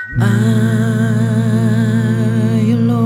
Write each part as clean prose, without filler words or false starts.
I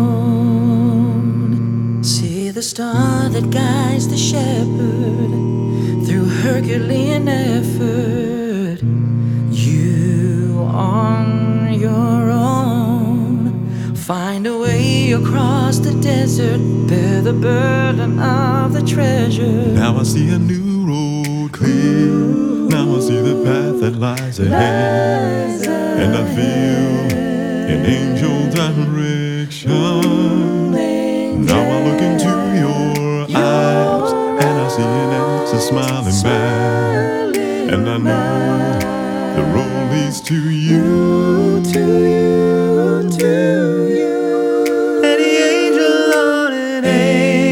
alone see the star that guides the shepherd through Herculean effort. You on your own find a way across the desert, bear the burden of the treasure. Now I see a new road clear. Now I see the path that lies ahead, and I feel an angel direction. Now I look into your eyes, and I see an answer smiling back, and I know the road leads to you, to you, to you. And the angel on an A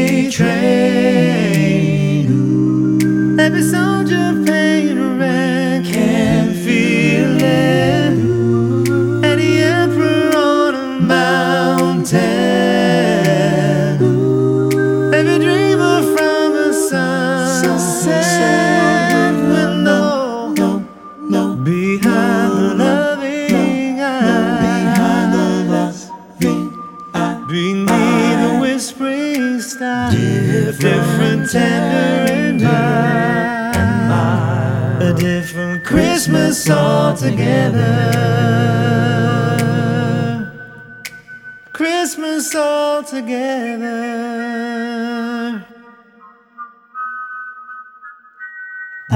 train, every soldier paying rent can feel it. And the emperor on a mountain, every dreamer from a sunset window, behind the loving eyes, beneath the whispering star, different, tender and mild, a different Christmas altogether. Christmas altogether. I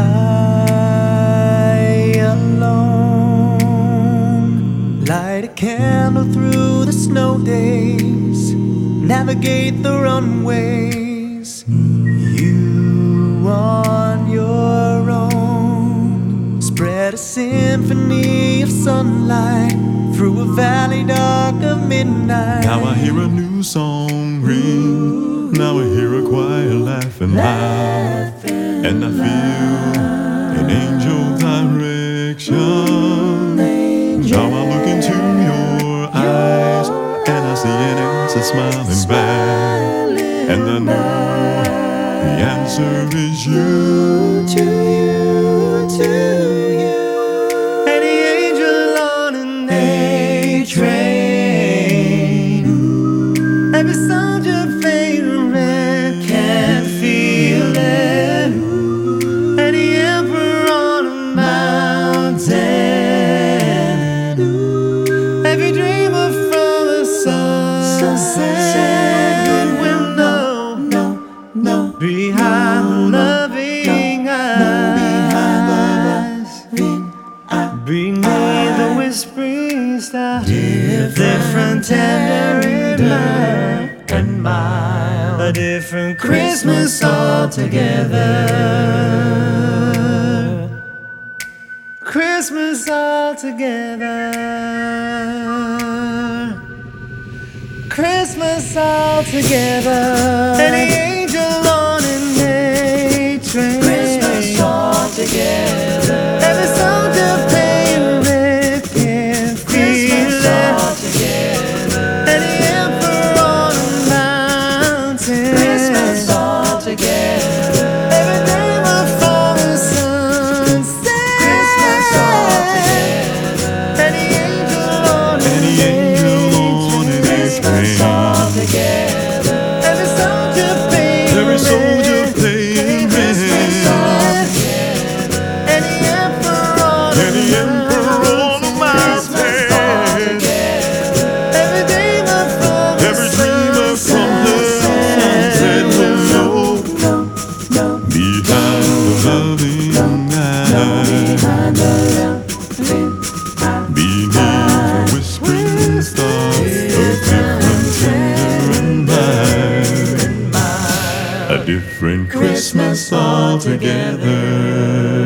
alone light a candle through the snow days, navigate the runways. You on your own spread a symphony of sunlight through a valley dark of midnight. Now I hear a new song ring. Now I hear a choir laughing loud, and I feel an angel direction. Now I look into your eyes, and I see an answer smiling back, and I know the answer is you, To you, to you. And the angel on an A train, every soldier fading red can feel it. And the emperor on a mountain, every dreamer from a sunset window, behind the loving eyes, beneath the whispering star, different, tender and mild, a different Christmas altogether. Christmas altogether. Christmas altogether. And the angel on an A train, Christmas altogether. Every soldier paying rent can feel it. And the emperor on a mountain, Christmas altogether. Every dreamer from a sunset, Christmas altogether. And the angel on an Christmas altogether. Every soldier paying rent, Christmas altogether. And the emperor on a mountain, every dreamer from the sunset window, behind the loving eyes, beneath the whispering stars of different, tender and mild, a different Christmas altogether.